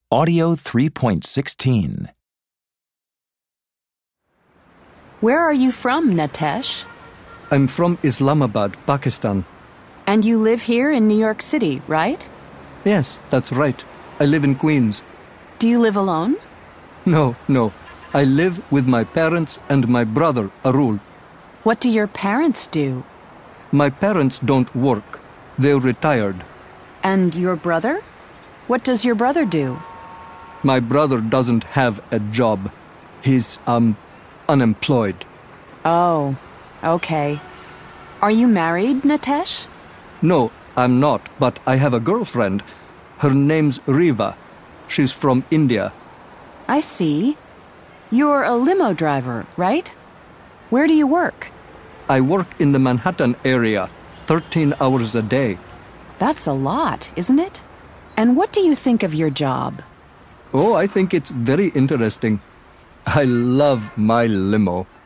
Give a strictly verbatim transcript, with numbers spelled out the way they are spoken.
Audio three point sixteen. Where are you from, Natesh? I'm from Islamabad, Pakistan. And you live here in New York City, right? Yes, that's right. I live in Queens. Do you live alone? No, no. I live with my parents and my brother, Arul. What do your parents do? My parents don't work. They're retired. And your brother? What does your brother do? My brother doesn't have a job. He's, um, unemployed. Oh, okay. Are you married, Natesh? No, I'm not, but I have a girlfriend. Her name's Riva. She's from India. I see. You're a limo driver, right? Where do you work? I work in the Manhattan area, thirteen hours a day. That's a lot, isn't it? And what do you think of your job? Oh, I think it's very interesting. I love my limo.